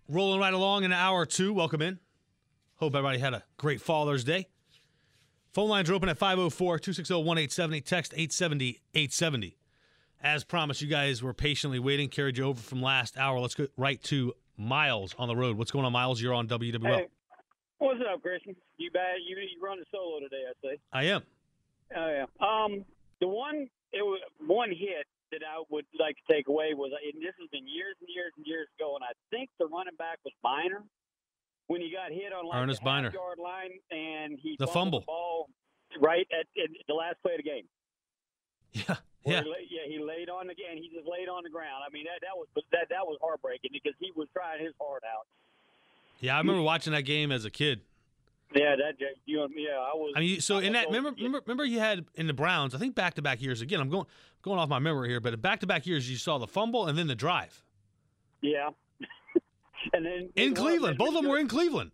Rolling right along in hour two. Welcome in. Hope everybody had a great Father's Day. Phone lines are open at 504-260-1870. Text 870-870. As promised, you guys were patiently waiting. Carried you over from last hour. Let's go right to Miles on the road. What's going on, Miles? You're on WWL. Hey, what's up, Christian? You bad? You run the solo today, I say. I am. Oh yeah. It was one hit that I would like to take away was, and this has been years and years and years ago, and I think the running back was Biner when he got hit on Ernest the Biner. half-yard line, and he The fumble. the ball right at the last play of the game. Yeah. He laid on again. He just laid on the ground. I mean, that was heartbreaking because he was trying his heart out. Yeah, I remember watching that game as a kid. Yeah, I was. I mean, so in that, remember you had in the Browns, I think back-to-back years. Again, I'm going off my memory here, but in back-to-back years, you saw the fumble and then the drive. Yeah. And then in Cleveland, both of them were in Cleveland.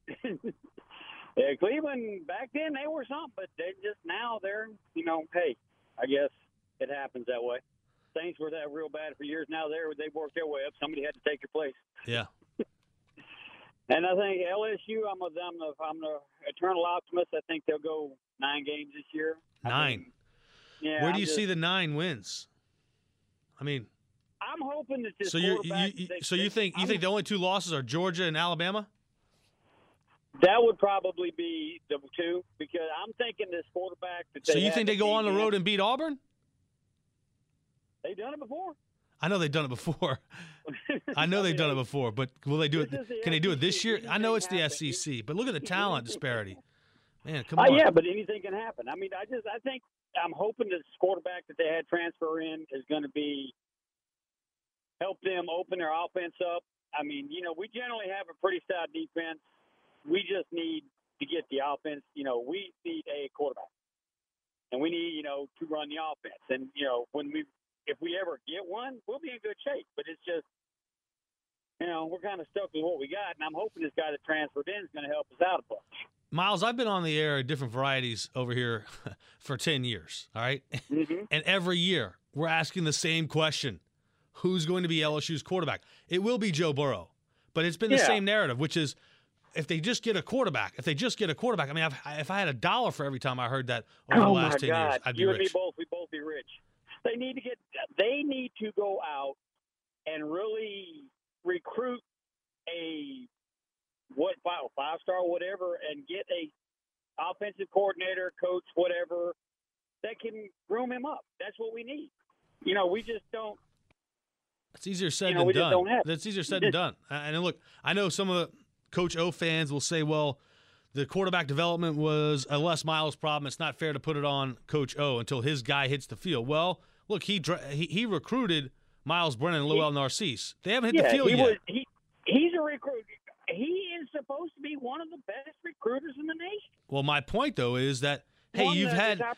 Yeah, Cleveland back then they were something, but they just now they're hey, I guess it happens that way. Saints were that real bad for years. Now they've worked their way up. Somebody had to take your place. Yeah. And I think LSU, I'm the eternal optimist. I think they'll go 9 games this year. 9. Yeah. Where do you see the 9 wins? I mean, I'm hoping that this. So you think the only 2 losses are Georgia and Alabama? That would probably be the 2 because I'm thinking this quarterback. So you think they go on the road and beat Auburn? They've done it before. I know they've done it before. I know they've done it before, but will they do it? Can they do it this year? I know it's the SEC, but look at the talent disparity. Man, come on. Yeah, but anything can happen. I mean, I think I'm hoping this quarterback that they had transfer in is going to help them open their offense up. I mean, we generally have a pretty stout defense. We just need to get the offense. We need a quarterback, and we need to run the offense. And if we ever get one, we'll be in good shape. But it's just, we're kind of stuck with what we got, and I'm hoping this guy that transferred in is going to help us out a bunch. Miles, I've been on the air at different varieties over here for 10 years, all right? Mm-hmm. And every year we're asking the same question. Who's going to be LSU's quarterback? It will be Joe Burrow. But it's been the same narrative, which is if they just get a quarterback, I mean, if I had $1 for every time I heard that over the last 10 years, I'd be rich. And me both, we both be rich. They need to go out and really recruit a 5-star whatever and get a offensive coordinator, coach, whatever that can groom him up. That's what we need. We just don't. It's easier said than done. That's easier said than done. And look, I know some of the Coach O fans will say, well, the quarterback development was a Les Miles problem. It's not fair to put it on Coach O until his guy hits the field. Well, look, he recruited Miles Brennan and Lowell Narcisse. They haven't hit the field yet. He's a recruit. He is supposed to be one of the best recruiters in the nation. Well, my point though is that you've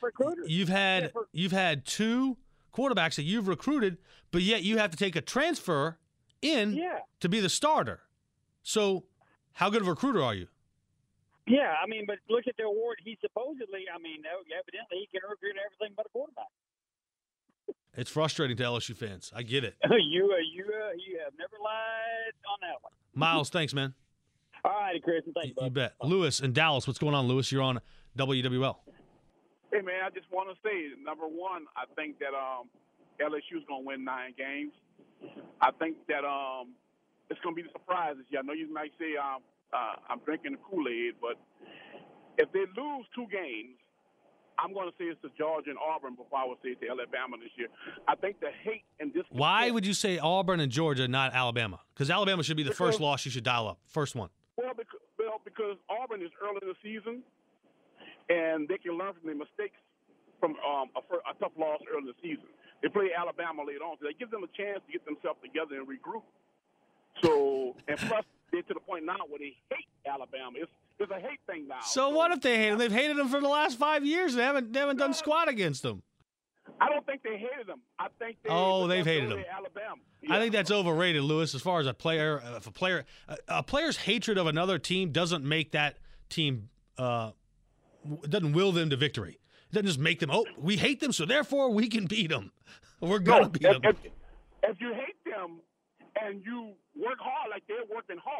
had 2 quarterbacks that you've recruited, but yet you have to take a transfer in to be the starter. So, how good of a recruiter are you? Yeah, I mean, but look at the award. He supposedly, evidently he can recruit everything but a quarterback. It's frustrating to LSU fans. I get it. You have never lied on that one. Miles, thanks, man. All righty, Chris. Thanks, bud. You bet. Lewis in Dallas. What's going on, Lewis? You're on WWL. Hey, man, I just want to say, number one, I think that LSU is going to win 9 games. I think that it's going to be a surprise this year. I know you might say I'm drinking the Kool-Aid, but if they lose 2 games, I'm going to say it's to Georgia and Auburn before I would say it's to Alabama this year. I think the hate in this. Why would you say Auburn and Georgia, not Alabama? Because Alabama should be the first loss you should dial up. First one. Well, because Auburn is early in the season, and they can learn from their mistakes from a tough loss early in the season. They play Alabama later on, so that gives them a chance to get themselves together and regroup. So, and plus, they're to the point now where they hate Alabama. It's a hate thing now. So what if they hate them? They've hated them for the last 5 years. They haven't done squat against them. I don't think they hated them. I think they've hated them. Alabama. Yeah. I think that's overrated, Lewis. As far as a player's hatred of another team doesn't make that team. It doesn't will them to victory. It doesn't just make them. Oh, we hate them, so therefore we can beat them. We're gonna beat them. If you hate them and you work hard like they're working hard.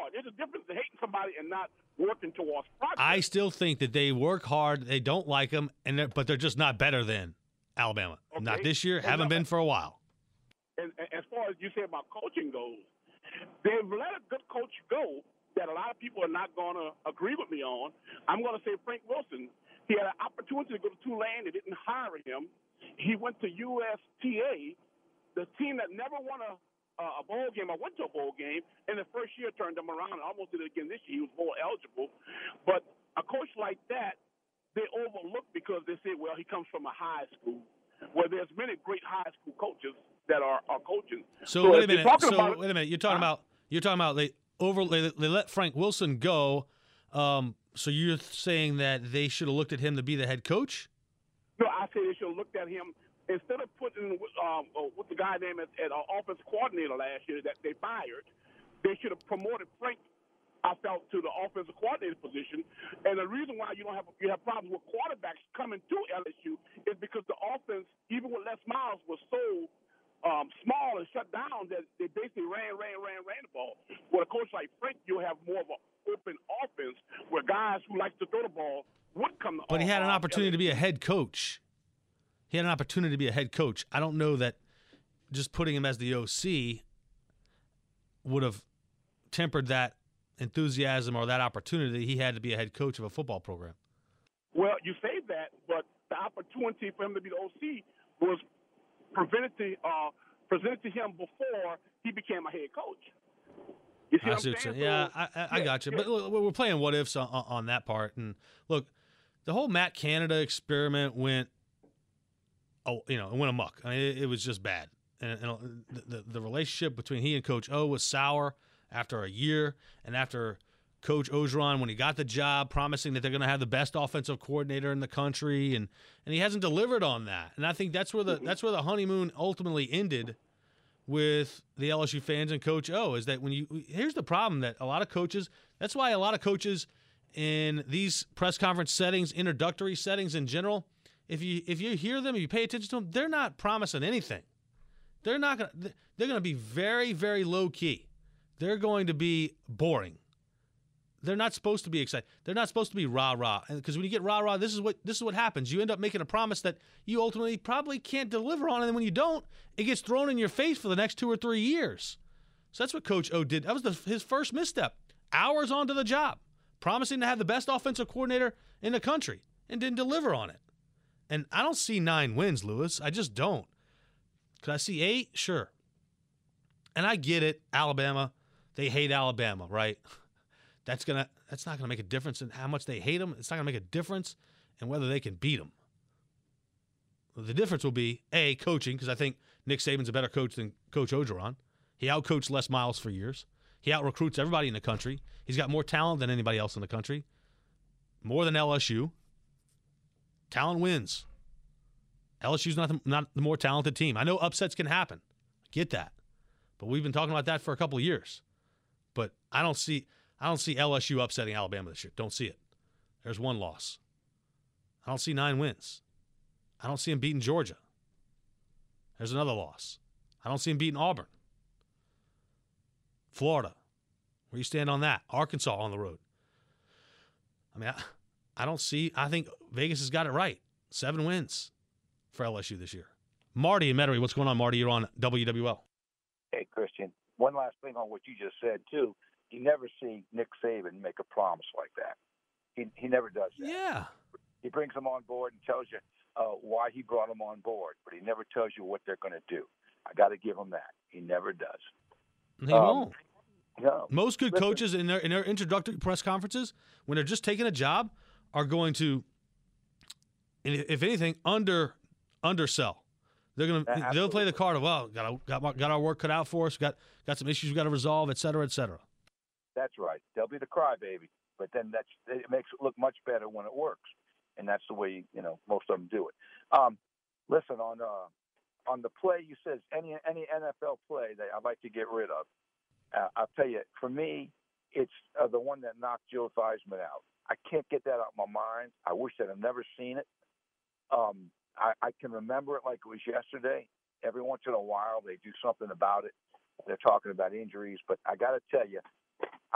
difference in hating somebody and not working towards progress. I still think that they work hard. They don't like them, but they're just not better than Alabama. Okay. Not this year. Haven't been for a while. And as far as you say about coaching goes, they've let a good coach go that a lot of people are not going to agree with me on. I'm going to say Frank Wilson. He had an opportunity to go to Tulane. They didn't hire him. He went to USTA, the team that never won a bowl game. I went to a bowl game, and the first year turned them around and almost did it again this year. He was bowl eligible. But a coach like that, they overlook because they say, well, he comes from a high school. Well, there's many great high school coaches that are coaching. So wait a minute. Wait a minute. You're talking about they let Frank Wilson go. So you're saying that they should have looked at him to be the head coach? No, I say they should have looked at him instead of putting with the guy named at offensive coordinator last year that they fired. They should have promoted Frank, I felt, to the offensive coordinator position. And the reason why you have problems with quarterbacks coming to LSU is because the offense, even with Les Miles, was so small and shut down that they basically ran the ball. With a coach like Frank, you'll have more of an open offense where guys who like to throw the ball would come to. But he had an opportunity to be a head coach. He had an opportunity to be a head coach. I don't know that just putting him as the OC would have tempered that enthusiasm or that opportunity. He had to be a head coach of a football program. Well, you say that, but the opportunity for him to be the OC was presented to him before he became a head coach. You see what I'm saying? Yeah, I got you. But look, we're playing what ifs on that part. And look, the whole Matt Canada experiment went amok. I mean, it was just bad. And the relationship between he and Coach O was sour after a year, and after Coach Orgeron, when he got the job, promising that they're going to have the best offensive coordinator in the country, and he hasn't delivered on that. And I think that's where the honeymoon ultimately ended with the LSU fans and Coach O. Is that here's the problem that a lot of coaches. That's why a lot of coaches in these press conference settings, introductory settings in general, if you hear them, if you pay attention to them, they're not promising anything. They're going to be very, very low key. They're going to be boring. They're not supposed to be excited. They're not supposed to be rah-rah. Because when you get rah-rah, this is what happens. You end up making a promise that you ultimately probably can't deliver on, and then when you don't, it gets thrown in your face for the next 2 or 3 years. So that's what Coach O did. That was his first misstep. Hours onto the job, promising to have the best offensive coordinator in the country, and didn't deliver on it. And I don't see 9 wins, Lewis. I just don't. Could I see 8? Sure. And I get it, Alabama. They hate Alabama, right? That's not gonna make a difference in how much they hate them. It's not gonna make a difference in whether they can beat them. The difference will be coaching, because I think Nick Saban's a better coach than Coach Orgeron. He outcoached Les Miles for years. He out-recruits everybody in the country. He's got more talent than anybody else in the country, more than LSU. Talent wins. LSU's not the more talented team. I know upsets can happen. I get that. But we've been talking about that for a couple of years. But I don't see LSU upsetting Alabama this year. Don't see it. There's 1 loss. I don't see 9 wins. I don't see them beating Georgia. There's another loss. I don't see them beating Auburn. Florida. Where you stand on that? Arkansas on the road. I mean, I think Vegas has got it right. 7 wins for LSU this year. Marty in Metairie. What's going on, Marty? You're on WWL. Hey, Christian. One last thing on what you just said, too. You never see Nick Saban make a promise like that. He never does that. Yeah. He brings them on board and tells you why he brought them on board, but he never tells you what they're going to do. I got to give him that. He never does. He won't. No. Most good coaches in their introductory press conferences, when they're just taking a job, are going to, if anything, undersell. They'll play the card of, well, got our work cut out for us, got some issues we got to resolve, et cetera, et cetera. That's right. They'll be the crybaby, but then it makes it look much better when it works, and that's the way most of them do it. Listen, on the play you said any NFL play that I'd like to get rid of. I'll tell you, for me, it's the one that knocked Joe Theismann out. I can't get that out of my mind. I wish that I'd never seen it. I can remember it like it was yesterday. Every once in a while, they do something about it. They're talking about injuries, but I got to tell you, I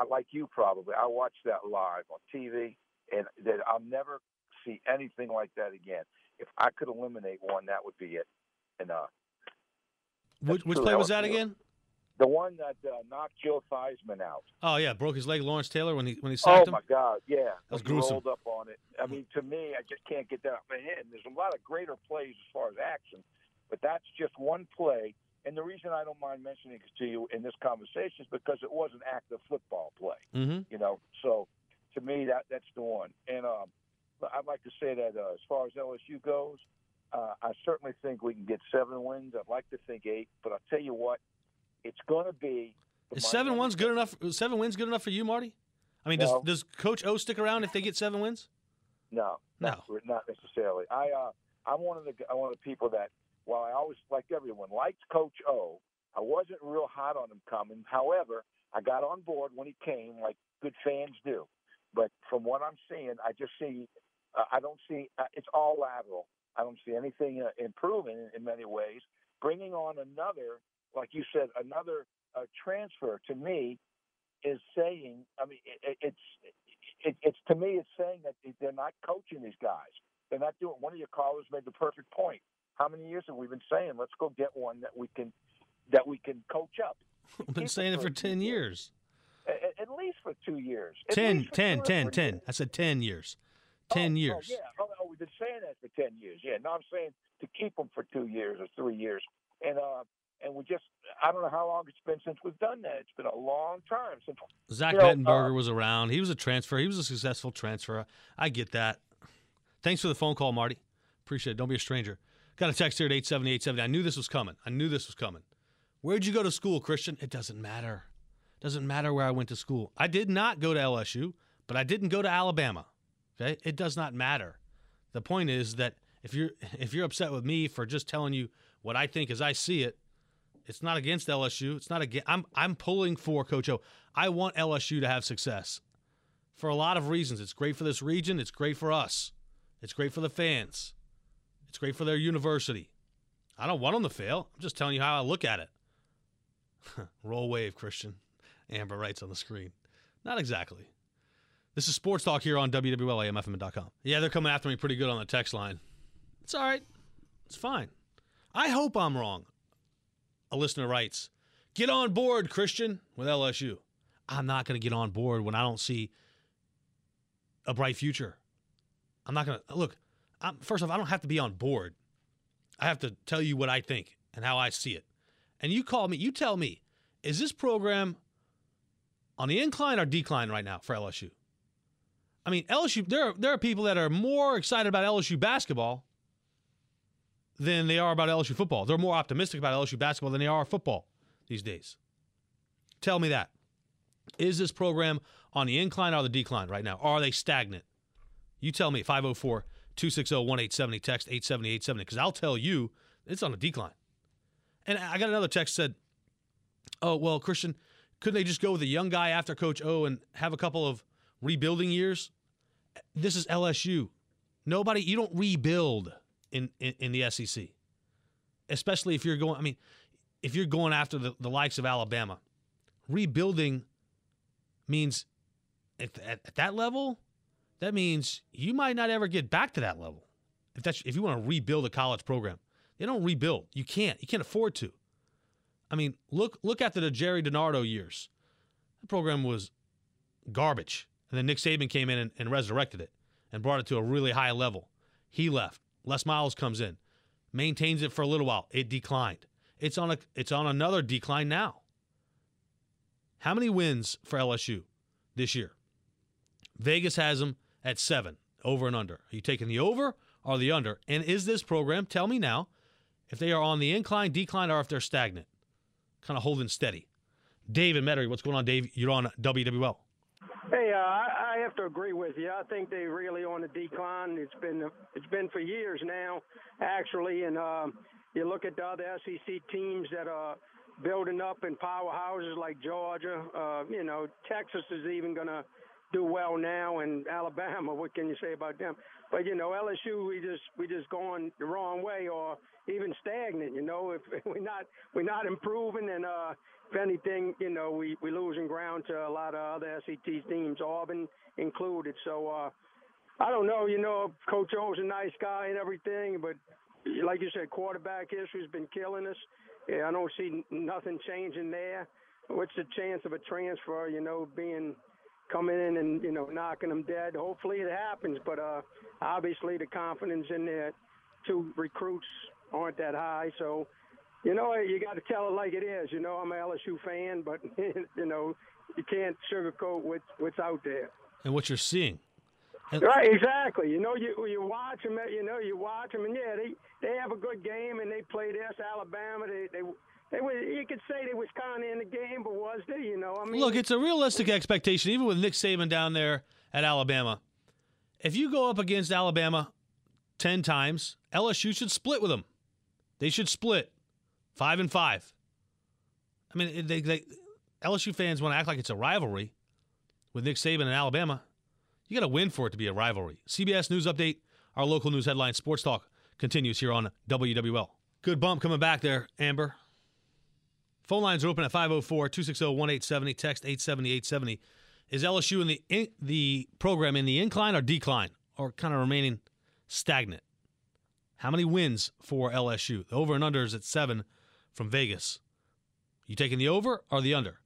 like you probably, I watched that live on TV, and that I'll never see anything like that again. If I could eliminate one, that would be it. And which play was that again? The one that knocked Joe Theismann out. Oh yeah, broke his leg, Lawrence Taylor, when he sacked him. Oh my God, yeah, that was gruesome. Rolled up on it. I mean, to me, I just can't get that out of my head. And there's a lot of greater plays as far as action, but that's just one play. And the reason I don't mind mentioning it to you in this conversation is because it was an active football play. Mm-hmm. You know, so to me, that's the one. And I'd like to say that as far as LSU goes, I certainly think we can get 7 wins. I'd like to think 8, but I'll tell you what, it's going to be. Is 7 wins good enough? 7 wins good enough for you, Marty? I mean, no. does Coach O stick around if they get 7 wins? No, not necessarily. I'm one of the people that, while I always, like everyone, liked Coach O, I wasn't real hot on him coming. However, I got on board when he came, like good fans do. But from what I'm seeing, I just see, I don't see, it's all lateral. I don't see anything improving in many ways. Bringing on another, like you said, another transfer to me is saying, I mean, it's to me, it's saying that they're not coaching these guys. They're not doing. One of your callers made the perfect point. How many years have we been saying, let's go get one that we can coach up? We've been saying it for 10 years. At least for 2 years. 10. I said 10 years. 10 years. Oh, yeah. Oh, we've been saying that for 10 years. Yeah. No, I'm saying to keep them for 2 years or 3 years. And we just, I don't know how long it's been since we've done that. It's been a long time since. Zach Mettenberger was around. He was a transfer. He was a successful transfer. I get that. Thanks for the phone call, Marty. Appreciate it. Don't be a stranger. Got a text here at 870-870. I knew this was coming. Where'd you go to school, Christian? It doesn't matter. Doesn't matter where I went to school. I did not go to LSU, but I didn't go to Alabama. Okay? It does not matter. The point is that if you're upset with me for just telling you what I think as I see it, it's not against LSU. It's not against. I'm pulling for Coach O. I want LSU to have success for a lot of reasons. It's great for this region. It's great for us. It's great for the fans. It's great for their university. I don't want them to fail. I'm just telling you how I look at it. Roll wave, Christian. Amber writes on the screen. Not exactly. This is Sports Talk here on WWL.AM/FM.com. Yeah, they're coming after me pretty good on the text line. It's all right. It's fine. I hope I'm wrong. A listener writes, get on board, Christian, with LSU. I'm not going to get on board when I don't see a bright future. I'm not going to. Look, first off, I don't have to be on board. I have to tell you what I think and how I see it. And you tell me, is this program on the incline or decline right now for LSU? I mean, LSU, there are people that are more excited about LSU basketball than they are about LSU football. They're more optimistic about LSU basketball than they are football these days. Tell me that. Is this program on the incline or the decline right now? Or are they stagnant? You tell me. 504-260-1870, text 870-870, because I'll tell you it's on a decline. And I got another text that said, oh, well, Christian, couldn't they just go with a young guy after Coach O and have a couple of rebuilding years? This is LSU. You don't rebuild in the SEC, especially if you're going after the likes of Alabama. Rebuilding means at that level, that means you might not ever get back to that level. If you want to rebuild a college program, they don't rebuild. You can't afford to. I mean, look at the Jerry DiNardo years. The program was garbage. And then Nick Saban came in and resurrected it and brought it to a really high level. He left. Les Miles comes in, maintains it for a little while. It declined. It's on another decline now. How many wins for LSU this year? Vegas has them at 7, over and under. Are you taking the over or the under? And is this program, tell me now, if they are on the incline, decline, or if they're stagnant? Kind of holding steady. Dave and Metairie, what's going on, Dave? You're on WWL. Hey, I have to agree with you. I think they're really on a decline. It's been for years now, actually. And you look at the other SEC teams that are building up in powerhouses like Georgia. Texas is even going to do well now, and Alabama, what can you say about them? But LSU, we just going the wrong way, or even stagnant. If we're not improving, and if anything, we losing ground to a lot of other SEC teams, Auburn included. So I don't know. Coach O's a nice guy and everything, but like you said, quarterback issue's been killing us. Yeah, I don't see nothing changing there. What's the chance of a transfer? Coming in and knocking them dead. Hopefully it happens, but obviously the confidence in their two recruits aren't that high. So, you got to tell it like it is. I'm an LSU fan, but you can't sugarcoat what's out there and what you're seeing. Right, exactly. You watch them. You watch them, and yeah, they have a good game, and they play this Alabama. They were, you could say they was kind of in the game, but was they? Look, it's a realistic expectation, even with Nick Saban down there at Alabama. If you go up against Alabama 10 times, LSU should split with them. They should split 5-5. I mean, LSU fans want to act like it's a rivalry with Nick Saban and Alabama. You got to win for it to be a rivalry. CBS News Update, our local news headline, Sports Talk, continues here on WWL. Good bump coming back there, Amber. Phone lines are open at 504-260-1870. Text 870-870. Is LSU in the program in the incline or decline, or kind of remaining stagnant? How many wins for LSU? The over and under is at 7 from Vegas. You taking the over or the under?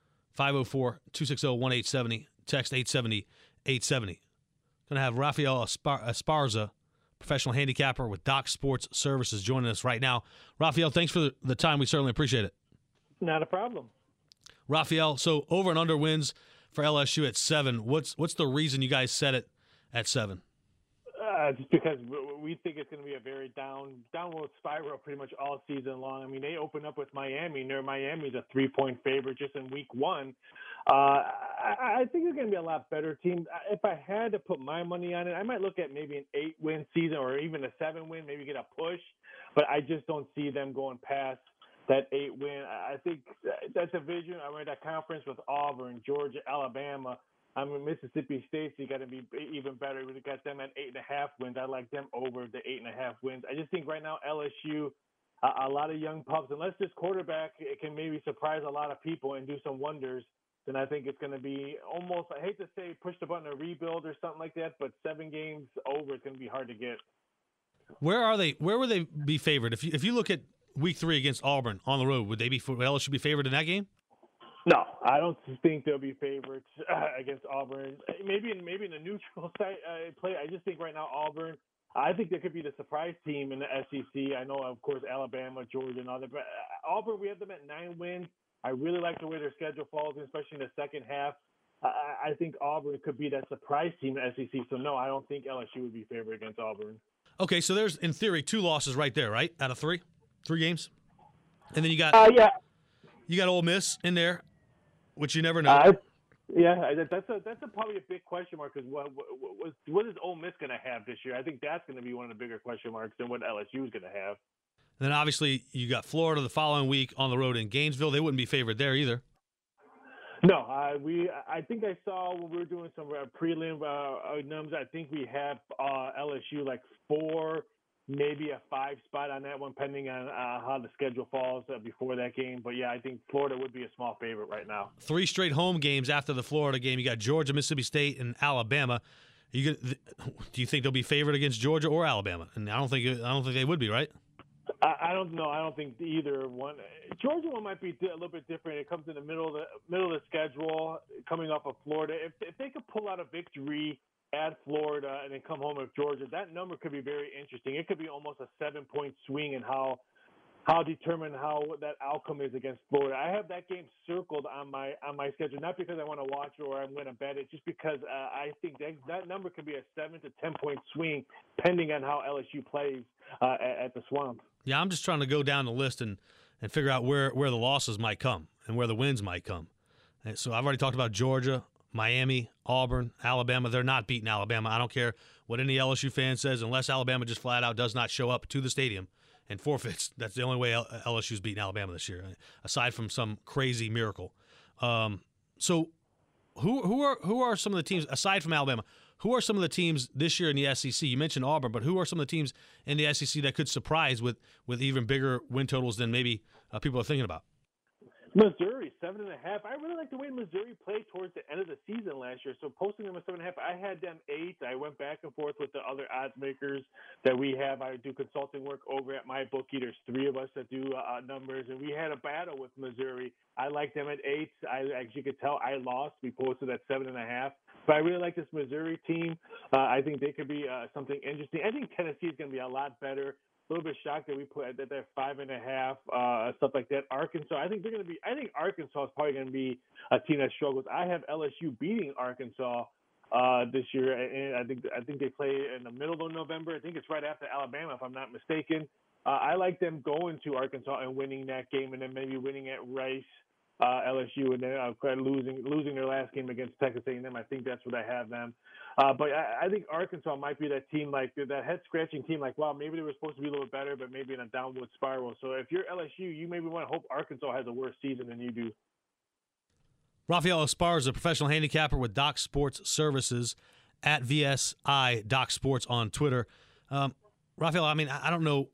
504-260-1870. Text 870-870. Going to have Rafael Esparza, professional handicapper with Doc Sports Services, joining us right now. Rafael, thanks for the time. We certainly appreciate it. Not a problem. Rafael, so over and under wins for LSU at 7. What's the reason you guys set it at 7? Just because we think it's going to be a very downward spiral pretty much all season long. I mean, they open up with Miami. Miami's a 3-point favorite just in week 1. I think it's going to be a lot better team. If I had to put my money on it, I might look at maybe an 8-win season or even a 7-win, maybe get a push. But I just don't see them going past that 8-win. I think that division, I mean, that conference with Auburn, Georgia, Alabama, I mean, Mississippi State's got to be even better. We got them at 8.5 wins. I like them over the 8.5 wins. I just think right now LSU, a lot of young pups, unless this quarterback it can maybe surprise a lot of people and do some wonders, then I think it's going to be almost, I hate to say push the button or rebuild or something like that, but 7 games over, it's going to be hard to get. Where are they? Where would they be favored? If you look at week 3 against Auburn on the road, would LSU be favored in that game? No, I don't think they'll be favorites against Auburn. Maybe in the neutral site play. I just think right now Auburn, I think they could be the surprise team in the SEC. I know, of course, Alabama, Georgia, and all that. But Auburn, we have them at 9 wins. I really like the way their schedule falls, especially in the second half. I think Auburn could be that surprise team in the SEC. So, no, I don't think LSU would be favored against Auburn. Okay, so there's, in theory, 2 losses right there, right, out of 3 games? And then you got you got Ole Miss in there, which you never know. That's probably a big question mark, because what is Ole Miss going to have this year? I think that's going to be one of the bigger question marks than what LSU is going to have. And then obviously you got Florida the following week on the road in Gainesville. They wouldn't be favored there either. No, I think I saw when we were doing some prelim numbers. I think we have LSU like 4, maybe a 5 spot on that one, pending on how the schedule falls before that game. But yeah, I think Florida would be a small favorite right now. 3 straight home games after the Florida game. You got Georgia, Mississippi State, and Alabama. Do you think they'll be favored against Georgia or Alabama? And I don't think they would be, right? I don't know. I don't think either one. Georgia one might be a little bit different. It comes in the middle of the schedule, coming off of Florida. If they could pull out a victory at Florida and then come home with Georgia, that number could be very interesting. It could be almost a 7-point swing in how determined how that outcome is against Florida. I have that game circled on my schedule, not because I want to watch it or I'm going to bet it, just because I think that number could be a 7 to 10 point swing, pending on how LSU plays at the Swamp. Yeah, I'm just trying to go down the list and figure out where the losses might come and where the wins might come. And so I've already talked about Georgia, Miami, Auburn, Alabama. They're not beating Alabama. I don't care what any LSU fan says, unless Alabama just flat out does not show up to the stadium and forfeits. That's the only way LSU's beating Alabama this year, aside from some crazy miracle. So who are some of the teams aside from Alabama? Who are some of the teams this year in the SEC? You mentioned Auburn, but who are some of the teams in the SEC that could surprise with even bigger win totals than maybe people are thinking about? Missouri, 7.5. I really like the way Missouri played towards the end of the season last year. So posting them at 7.5, I had them 8. I went back and forth with the other odds makers that we have. I do consulting work over at MyBookie. There's 3 of us that do numbers, and we had a battle with Missouri. I like them at 8. As you could tell, I lost. We posted at 7.5. But I really like this Missouri team. I think they could be something interesting. I think Tennessee is going to be a lot better. A little bit shocked that we put that they're 5.5, stuff like that. Arkansas, I think Arkansas is probably going to be a team that struggles. I have LSU beating Arkansas this year, and I think they play in the middle of November. I think it's right after Alabama, if I'm not mistaken. I like them going to Arkansas and winning that game, and then maybe winning at Rice. LSU, and then losing their last game against Texas A&M. I think that's what I have them. But I think Arkansas might be that team, like that head-scratching team, like, wow, maybe they were supposed to be a little bit better, but maybe in a downward spiral. So if you're LSU, you maybe want to hope Arkansas has a worse season than you do. Rafael Esparza is a professional handicapper with Doc Sports Services at VSI Doc Sports on Twitter. Rafael, I mean, I don't know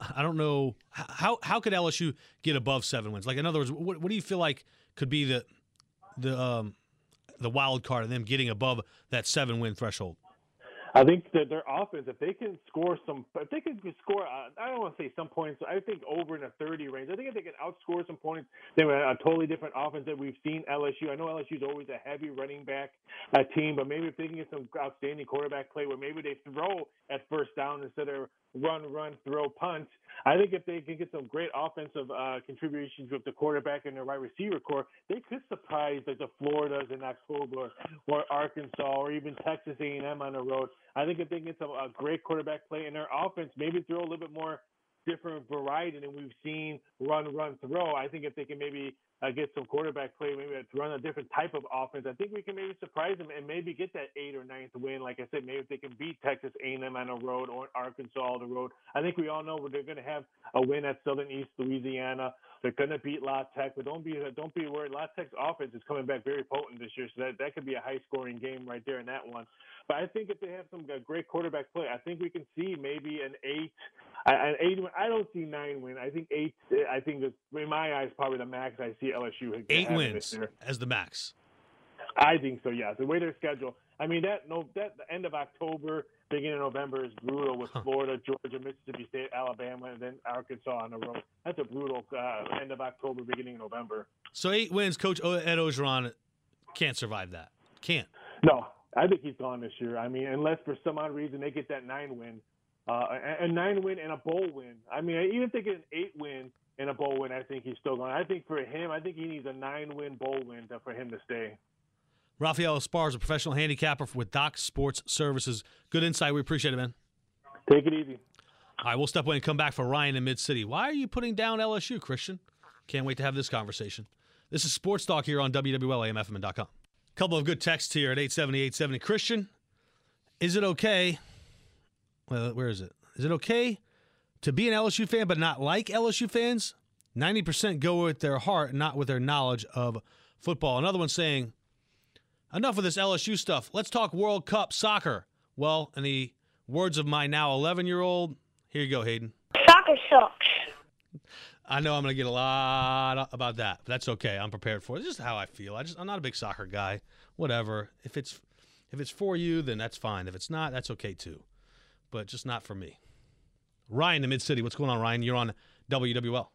how could LSU get above 7 wins? Like, in other words, what do you feel like could be the wild card of them getting above that 7-win threshold? I think that their offense, if they can score I don't want to say some points. I think over in the 30 range. I think if they can outscore some points, they have a totally different offense that we've seen LSU. I know LSU is always a heavy running back team, but maybe if they can get some outstanding quarterback play where maybe they throw at first down instead of run, throw, punt. I think if they can get some great offensive contributions with the quarterback and the wide receiver core, they could surprise like the Floridas in October or Arkansas or even Texas A&M on the road. I think if they get some great quarterback play in their offense, maybe throw a little bit more different variety than we've seen run, throw. I think if they can maybe get some quarterback play, maybe run a different type of offense, I think we can maybe surprise them and maybe get that 8th or 9th win. Like I said, maybe if they can beat Texas A&M on the road or Arkansas on the road. I think we all know they're going to have a win at Southern East Louisiana. They're going to beat La Tech, but don't be worried. La Tech's offense is coming back very potent this year, so that could be a high-scoring game right there in that one. But I think if they have some great quarterback play, I think we can see maybe an 8. An 8 win. I don't see 9 win. I think 8. I think in my eyes probably the max I see LSU. 8 wins as the max. I think so. Yeah, the way they're scheduled. I mean that the end of October, beginning of November is brutal with Florida, Georgia, Mississippi State, Alabama, and then Arkansas on the road. That's a brutal end of October, beginning of November. So 8 wins. Coach Ed Orgeron can't survive that. Can't. No, I think he's gone this year. I mean, unless for some odd reason they get that 9 win. A 9 win and a bowl win. I mean, even if they get an 8 win and a bowl win, I think he's still going. I think for him, he needs a 9-win bowl win for him to stay. Rafael Esparza, a professional handicapper with Doc Sports Services. Good insight. We appreciate it, man. Take it easy. All right, we'll step away and come back for Ryan in Mid-City. Why are you putting down LSU, Christian? Can't wait to have this conversation. This is Sports Talk here on WWL, AMFM.com. A couple of good texts here at 870-870. Christian, is it okay? Well, where is it? Is it okay to be an LSU fan but not like LSU fans? 90% go with their heart, not with their knowledge of football. Another one saying, enough of this LSU stuff. Let's talk World Cup soccer. Well, in the words of my now 11-year-old, here you go, Hayden. Soccer sucks. I know I'm going to get a lot about that, but that's okay. I'm prepared for it. It's just how I feel. I'm not a big soccer guy. Whatever. If it's for you, then that's fine. If it's not, that's okay too. But just not for me. Ryan in Mid-City. What's going on, Ryan? You're on WWL.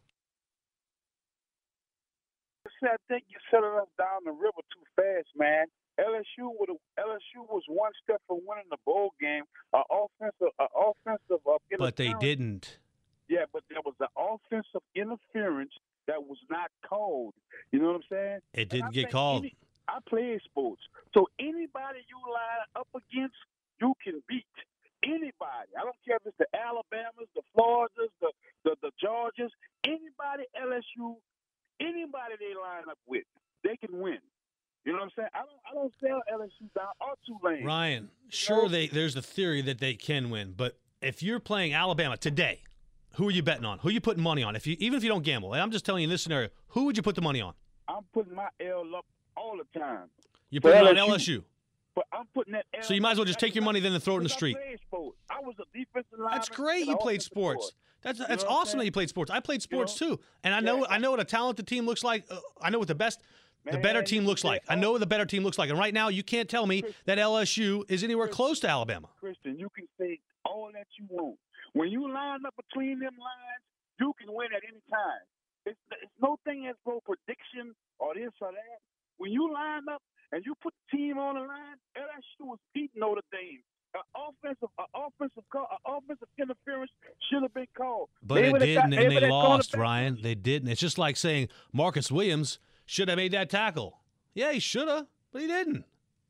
I think you settled us down the river too fast, man. LSU was one step from winning the bowl game. Offensive. But they didn't. Yeah, but there was an offensive interference that was not called. You know what I'm saying? It didn't get called. I play sports, so anybody you line up against, you can beat. Anybody. I don't care if it's the Alabamas, the Floridas, the Georgias, anybody LSU, anybody they line up with, they can win. You know what I'm saying? I don't sell LSU down or Tulane. Ryan, sure, there's the theory that they can win, but if you're playing Alabama today, who are you betting on? Who are you putting money on? Even if you don't gamble, I'm just telling you in this scenario, who would you put the money on? I'm putting my L up all the time. You're putting it on LSU. But I'm putting that. So you might as well just take your money then and throw it in the street. I was a defensive lineman. That's great. You played sports. That's awesome that you played sports. I played sports too, and I know what a talented team looks like. I know what the better team looks like. I know what the better team looks like. And right now, you can't tell me that LSU is anywhere close to Alabama. Christian, you can say all that you want. When you line up between them lines, you can win at any time. It's no thing as no prediction or this or that. When you line up and you put the team on the line, LSU was beating Notre Dame. Offensive interference should have been called. But it didn't, and they lost, Ryan. They didn't. It's just like saying Marcus Williams should have made that tackle. Yeah, he should have, but he didn't.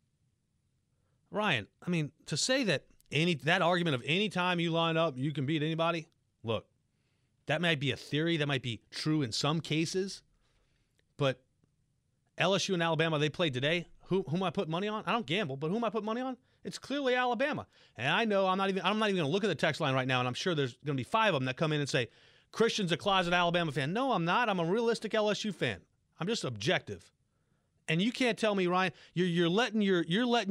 Ryan, I mean, to say that that argument of any time you line up, you can beat anybody, look, that might be a theory. That might be true in some cases. But LSU and Alabama, they played today. Who am I putting money on? I don't gamble, but who am I putting money on? It's clearly Alabama. And I know I'm not even going to look at the text line right now, and I'm sure there's going to be 5 of them that come in and say, Christian's a closet Alabama fan. No, I'm not. I'm a realistic LSU fan. I'm just objective. And you can't tell me, Ryan, you're letting your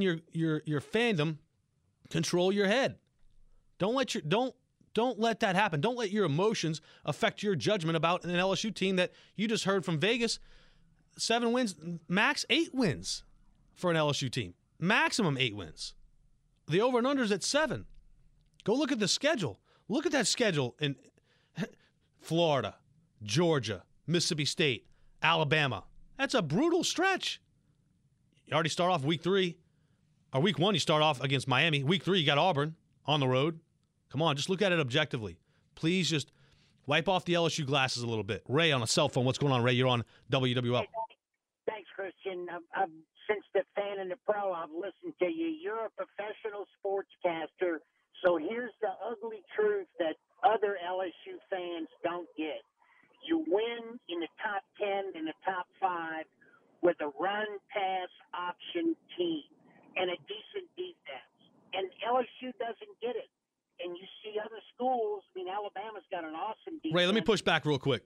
fandom control your head. Don't let that happen. Don't let your emotions affect your judgment about an LSU team that you just heard from Vegas. 7 wins, max 8 wins for an LSU team. Maximum 8 wins. The over and under is at 7. Go look at the schedule. Look at that schedule in Florida, Georgia, Mississippi State, Alabama. That's a brutal stretch. You already start off week 3. Or week 1, you start off against Miami. Week 3, you got Auburn on the road. Come on, just look at it objectively. Please just wipe off the LSU glasses a little bit. Ray on a cell phone. What's going on, Ray? You're on WWL. Thanks, Christian. Since the fan and the pro, I've listened to you. You're a professional sportscaster, so here's the ugly truth that other LSU fans don't get. You win in the top 10 and the top 5 with a run-pass option team and a decent defense, and LSU doesn't get it. And you see other schools, I mean, Alabama's got an awesome defense. Ray, let me push back real quick.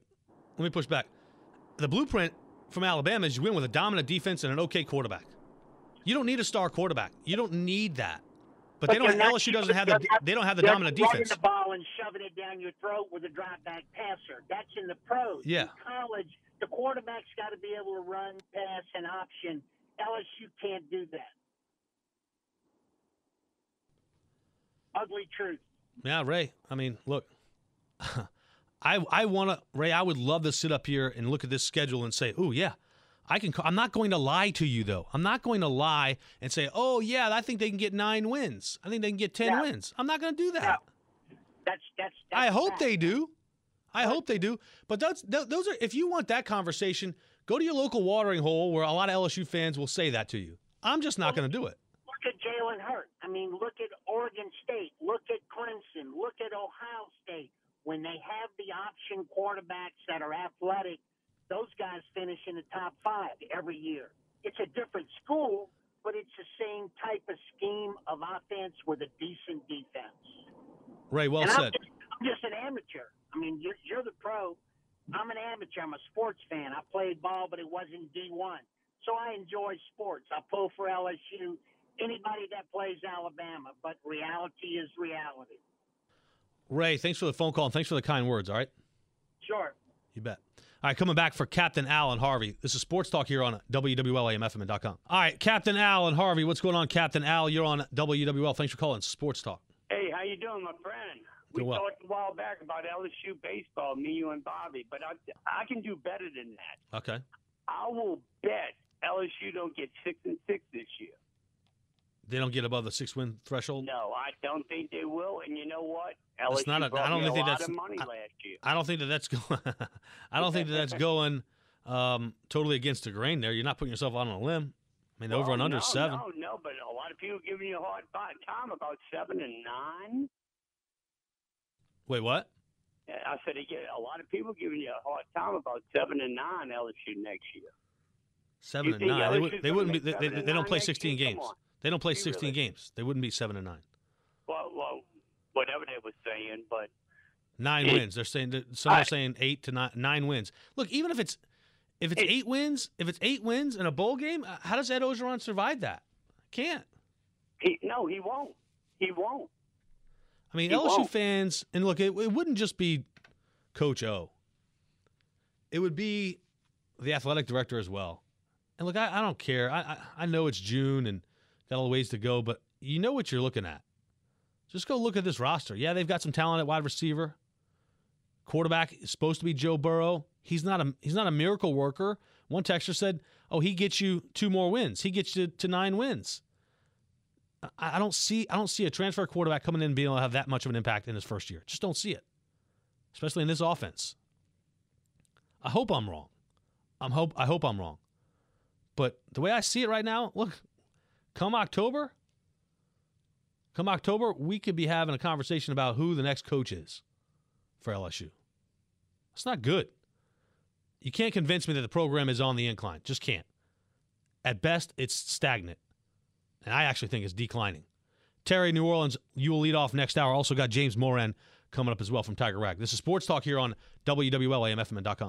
The blueprint from Alabama is you win with a dominant defense and an okay quarterback. You don't need a star quarterback. You don't need that. But LSU doesn't have they don't have the dominant defense. The ball and shoving it down your throat with a drop-back passer. That's in the pros. Yeah. In college, the quarterback's got to be able to run, pass, and option. LSU can't do that. Ugly truth. Yeah, Ray. I mean, look, I want to, Ray, I would love to sit up here and look at this schedule and say, oh, yeah, I'm not going to lie to you, though. I'm not going to lie and say, oh, yeah, I think they can get 9 wins. I think they can get 10 wins. I'm not going to do that. That's I hope they do. I hope they do. But those are, if you want that conversation, go to your local watering hole where a lot of LSU fans will say that to you. I'm just not going to do it. Look at Jalen Hurts. I mean, look at Oregon State. Look at Clemson. Look at Ohio State. When they have the option quarterbacks that are athletic, those guys finish in the top 5 every year. It's a different school, but it's the same type of scheme of offense with a decent defense. Ray, well said. I'm just an amateur. I mean, you're the pro. I'm an amateur. I'm a sports fan. I played ball, but it wasn't D1. So I enjoy sports. I pull for LSU. Anybody that plays Alabama, but reality is reality. Ray, thanks for the phone call and thanks for the kind words, all right? Sure. You bet. All right, coming back for Captain Al and Harvey. This is Sports Talk here on WWLAMFM.com. All right, Captain Al and Harvey, what's going on, Captain Al? You're on WWL. Thanks for calling Sports Talk. Hey, how you doing, my friend? We talked a while back about LSU baseball, me, you, and Bobby, but I can do better than that. Okay. I will bet LSU don't get 6-6 this year. They don't get above the 6-win threshold? No, I don't think they will. And you know what? LSU I don't me think a lot that's of money last year. I don't think that's going. I don't think that's going totally against the grain. There, you're not putting yourself out on a limb. I mean, over and under 7. No, but a lot of people giving you a hard time about 7 and 9. Wait, what? I said a lot of people giving you a hard time about 7 and 9 LSU next year. 7 and 9. They wouldn't be. They don't play 16 games. They don't play 16 games. They wouldn't be 7 and 9. Well, whatever they were saying, but 9 wins. They're saying some are saying 8 to 9 wins. Look, even if it's If it's 8 wins, in a bowl game, how does Ed Orgeron survive that? Can't. He won't. He won't. I mean, LSU fans, and look, it wouldn't just be Coach O. It would be the athletic director as well. And look, I don't care. I know it's June and got a little ways to go, but you know what you're looking at. Just go look at this roster. Yeah, they've got some talent at wide receiver. Quarterback is supposed to be Joe Burrow. He's not a miracle worker. One texter said, "Oh, he gets you 2 more wins. He gets you to 9 wins." I don't see a transfer quarterback coming in and being able to have that much of an impact in his first year. Just don't see it, especially in this offense. I hope I'm wrong. I hope I'm wrong. But the way I see it right now, look, come October, we could be having a conversation about who the next coach is for LSU. It's not good. You can't convince me that the program is on the incline. Just can't. At best, it's stagnant. And I actually think it's declining. Terry, New Orleans, you will lead off next hour. Also got James Moran coming up as well from Tiger Rag. This is Sports Talk here on WWL AM FM.com.